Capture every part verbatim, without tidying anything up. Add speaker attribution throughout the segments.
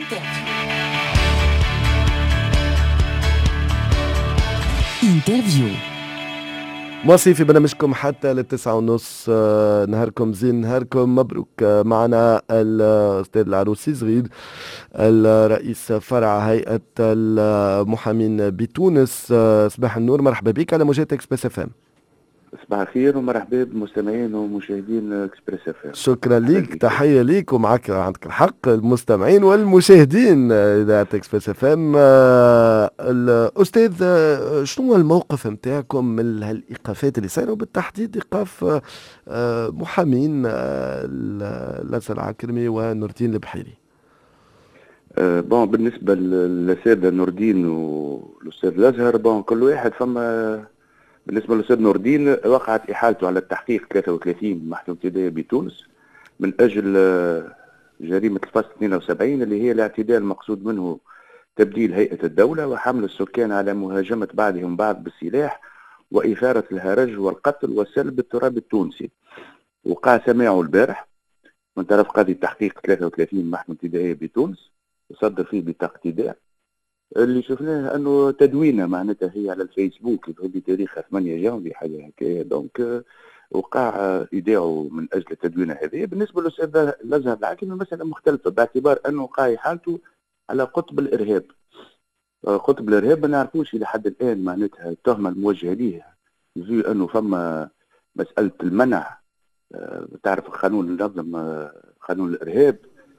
Speaker 1: انترفيو. مواصلين في برنامجكم حتى للتسعة ونص. نهاركم زين، نهاركم مبروك. معنا الأستاذ العروسي زغيد، الرئيس فرع هيئة المحامين بتونس. صباح النور، مرحبا بك على موجات اكسبريس اف ام.
Speaker 2: صباح الخير ومرحبا بمستمعين ومشاهدين اكسبريس اف ام.
Speaker 1: شكرا لك، تحيه ليك، ومعك عندك الحق المستمعين والمشاهدين اذاعه اكسبريس اف ام. الاستاذ، شنو هو الموقف نتاعكم من هالايقافات اللي صايره، وبالتحديد ايقاف محامين الازهر العكرمي ونور الدين البحيري؟
Speaker 2: أه بون بالنسبه للساده نور الدين والاستاذ الازهر، بون كل واحد فما. بالنسبه للاستاذ نور الدين وقعت احالته على التحقيق ثلاثة وثلاثين محكمه ابتدائيه بتونس من اجل جريمه الفصل اثنين وسبعين اللي هي الاعتداء المقصود منه تبديل هيئه الدوله وحمل السكان على مهاجمه بعضهم بعض بالسلاح واثاره الهرج والقتل وسلب التراب التونسي. وقع سماعه البارح من طرف قاضي التحقيق ثلاثة وثلاثين محكمه ابتدائيه بتونس، وصدر فيه بطاقه ايداع. اللي شفناه انه تدوينه معناتها هي على الفيسبوك اللي بتاريخها ثمانية جانفي حاجه هكايا، دونك وقع ايداعه من اجل التدوينه هذه. بالنسبه للاستاذ الازهر العكرمي المساله مختلفه، باعتبار انه وقع حالته على قطب الارهاب. قطب الارهاب ما نعرفوش الى حد الان معناتها التهمه الموجهه ليه زي انه فما مساله المنع. تعرف قانون النظم قانون الارهاب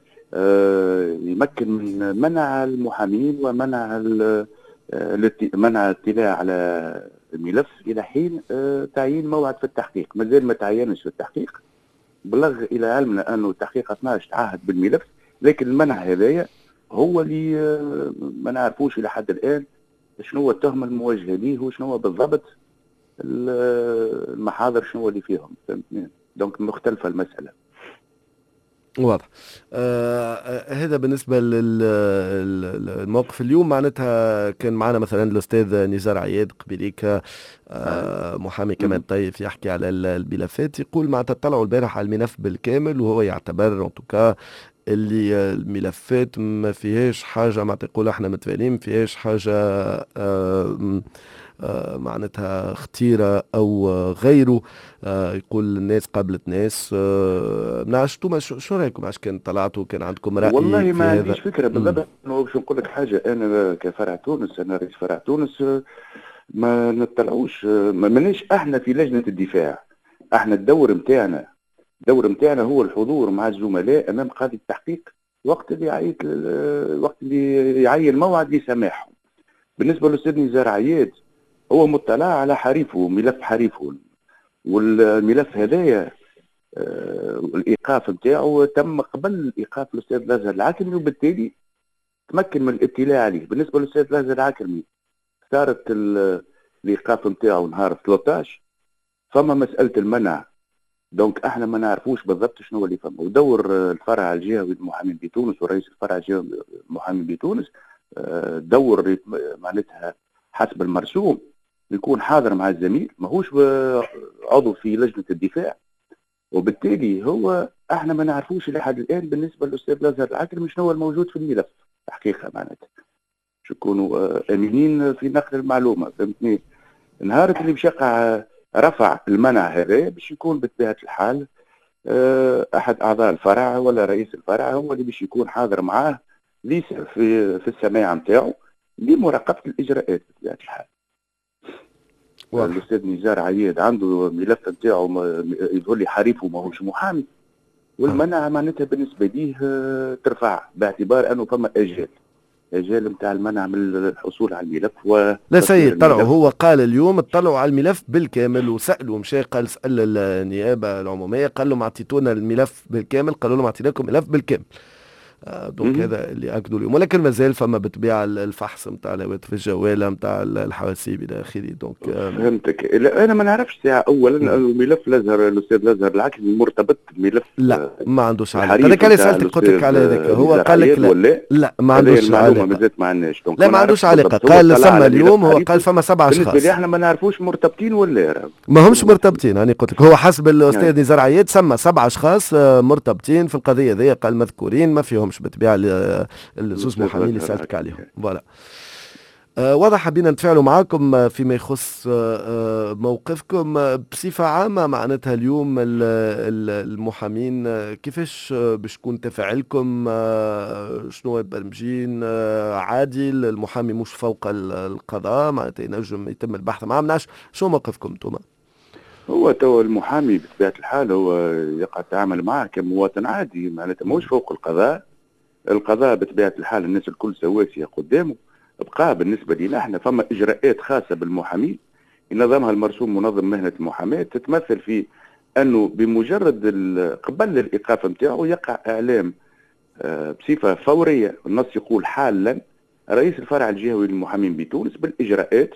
Speaker 2: يمكن من منع المحامين ومنع منع الاطلاع على الملف الى حين تعيين موعد في التحقيق. مازال ما تعينش في التحقيق، بلغ الى علمنا انه التحقيق اثناعش تعهد بالملف، لكن المنع هذايا هو اللي ما نعرفوش الى حد الان شنو هو التهمه الموجهه ليه وشنو هو بالضبط المحاضر شنو اللي فيهم. فهمتني؟ دونك مختلفه المساله.
Speaker 1: واضح. آه هذا بالنسبة للموقف اليوم. معناتها كان معنا مثلا الأستاذ نزار عياد قبليك، آه محامي كمان طيف يحكي على الملفات، يقول معناتها طلعوا البارح على الملف بالكامل، وهو يعتبر انتوكا اللي الملفات ما فيهاش حاجة، معناتها يقول احنا متفائلين ما فيهاش حاجة آه آه معناتها خطيرة أو غيره. آه يقول الناس قابلت ناس. آه نعرفش انتوما شو رايكم؟ عشان كان طلعتوا كان عندكم رأي؟
Speaker 2: والله ما عنديش فكرة بالضبط. باش نقول لك حاجة، أنا كفرع تونس، أنا رئيس فرع تونس، ما نطلعوش، ما مانيش احنا في لجنة الدفاع. احنا الدور نتاعنا الدور نتاعنا هو الحضور مع الزملاء أمام قاضي التحقيق وقت اللي يعيط وقت اللي يعين موعد لسماحهم. بالنسبة للأستاذ نزار عياد، هو مطلع على حريفه، ملف حريفه، والملف هذايا آه الايقاف نتاعو تم قبل ايقاف الاستاذ الازهر العكرمي، وبالتالي تمكن من الاطلاع عليه. بالنسبه للاستاذ الازهر العكرمي صارت الايقاف نتاعو نهار ثلاثة عشر، فما مساله المنع، دونك احنا ما نعرفوش بالضبط شنو اللي فما. ودور الفرع الجهوي للمحامين بتونس ورئيس الفرع الجهوي للمحامين بتونس آه دور معناتها حسب المرسوم يكون حاضر مع الزميل، ماهوش عضو في لجنة الدفاع، وبالتالي هو احنا ما نعرفوش لحد الان بالنسبة للأستاذ الازهر العكرمي شنو هو الموجود في الملف حقيقة. معناتها باش نكونوا امينين في نقل المعلومة. فهمتني؟ نهار اللي باش يقع رفع المنع هذا باش يكون بطبيعة الحال احد اعضاء الفرع ولا رئيس الفرع هو اللي باش يكون حاضر معاه ليس في في السماع نتاعو لمراقبة الاجراءات بطبيعة الحال. الاستاذ نزار عياد عنده ملف نتاعو يظهر لي حريفه ماهوش محامي، والمنع معناتها بالنسبه ليه ترفع باعتبار انه فما اجال اجال نتاع المنع من الحصول على الملف. و
Speaker 1: لا سيد طلعوا، هو قال اليوم اطلعوا على الملف بالكامل وسالوا، مشى قال سال النيابه العموميه قال لهم اعطيتونا الملف بالكامل، قالوا لهم اعطيناكم الملف بالكامل. دونك هذا اللي اكدوا اليوم، ولكن مازال فما بالطبيعه الفحص نتاع الهواتف الجواله نتاع الحواسيب الى اخره. دونك
Speaker 2: فهمتك. انا ما نعرفش ساعه اولا الملف الازهر الاستاذ الازهر العكرمي مرتبط بملف
Speaker 1: لا ما عندوش علاقه. هذاك اللي سالتك قلت لك على هذاك، هو قال لك لا لا ما عندوش علاقه.
Speaker 2: مازالت ما عندناش
Speaker 1: لا ما عندوش علاقه. قال سمى اليوم هو قال فما سبع اشخاص.
Speaker 2: بالنسبه لي احنا ما نعرفوش مرتبطين ولا
Speaker 1: ما همش مرتبطين. انا قلت لك هو حسب الاستاذ نزار عياد سمى سبع اشخاص مرتبطين في القضيه ذي، قال مذكورين ما فيهمش تفهمش بالطبيعه الزوز محامين اللي سالتك عليهم. فوالا. أه واضح حبينا نتفاعلوا معاكم فيما يخص أه موقفكم بصفة عامة. معناتها اليوم المحامين كيفاش باش تكون تفاعلكم؟ أه شنو برمجين؟ أه عادي المحامي مش فوق القضاء، معناتها ينجم يتم البحث معاه. منعش شو موقفكم انتم؟
Speaker 2: هو تو المحامي بطبيعة الحال هو يقع التعامل معه كمواطن عادي، معناتها موش فوق القضاء. القضاء بطبيعة الحال الناس الكل سواسية قدامه. بقى بالنسبة لنا احنا فما إجراءات خاصة بالمحامين ينظمها المرسوم منظم مهنة المحاماة، تتمثل في أنه بمجرد قبل الإيقاف نتاعو يقع إعلام بصفة فورية، النص يقول حالا، رئيس الفرع الجهوي للمحامين بتونس بالإجراءات.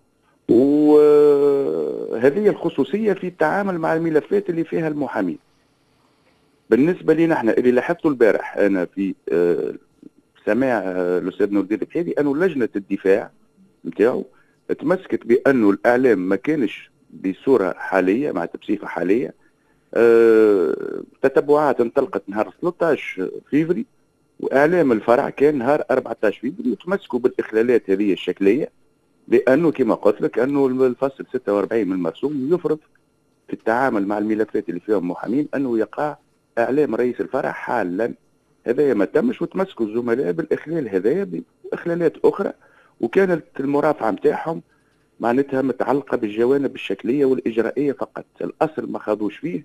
Speaker 2: وهذه الخصوصية في التعامل مع الملفات اللي فيها المحامين. بالنسبة لنا احنا اللي لاحظته البارح أنا في سماع الأستاذ نور الدين البحيري أنه لجنة الدفاع نتاعو تمسكت بأنه الإعلام ما كانش بصورة حالية مع بصفة حالية. أه تتبعات انطلقت نهار ثلاثة عشر فيفري، وإعلام الفرع كان نهار أربعة عشر فيفري، وتمسكوا بالإخلالات هذه الشكلية، لأنه كما قلت لك أنه الفصل ستة وأربعين من المرسوم يفرض في التعامل مع الملفات اللي فيهم محامين أنه يقع إعلام رئيس الفرع حالا. هذايا ما تمش، وتمسكوا الزملاء بالإخلال هذايا بإخلالات أخرى، وكانت المرافعة نتاعهم معناتها متعلقة بالجوانب الشكلية والإجرائية فقط، الأصل ما خاضوش فيه.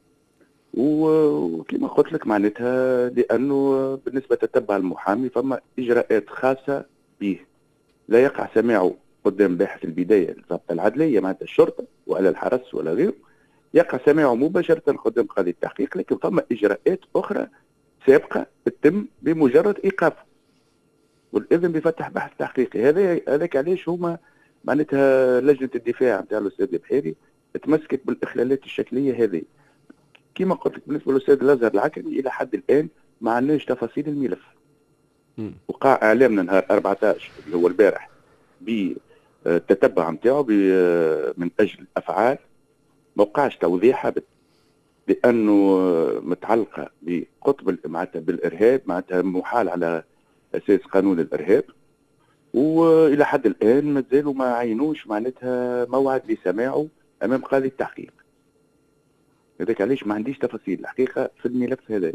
Speaker 2: وكما قلت لك معناتها لأنه بالنسبة تتبع المحامي فما إجراءات خاصة به، لا يقع سماعه قدام باحث البداية الضبط العدلية معناتها الشرطة ولا الحرس ولا غيره، يقع سماعه مباشرة قدام قاضي التحقيق، لكن فما إجراءات أخرى سابقة تتم بمجرد إيقافه والإذن بفتح بحث تحقيقي. هذا هذاك علاش هما معناتها لجنة الدفاع نتاع الأستاذ البحيري تمسكت بالإخلالات الشكلية هذه. كما قلت لك بالنسبة للأستاذ الأزهر العكني إلى حد الآن ما عندناش تفاصيل الملف. وقع إعلامنا نهار أربعة عشر اللي هو البارح بالتتبع نتاعو من أجل أفعال ما وقعش توضيحها لأنه متعلقة بقطب معناتها بالإرهاب، معناتها محال على أساس قانون الإرهاب. وإلى حد الآن ما زالوا ما عينوش معناتها موعد لسماعه أمام قاضي التحقيق. هذاك علاش ما عنديش تفاصيل الحقيقة في الملف هذا.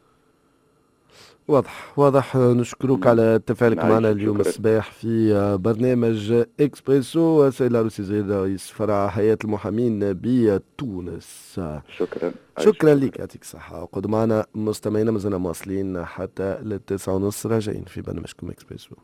Speaker 1: واضح واضح. نشكرك على تفاعلك معنا اليوم الصباح في برنامج اكسبريسو. سيد العروسي زيد رئيس فرع هيئة المحامين بتونس.
Speaker 2: شكرا
Speaker 1: شكرا لك، يعطيك الصحة. وقد معنا مستمعينا مازلنا مواصلين حتى للتسعة ونص، راجعين في برنامجكم اكسبريسو.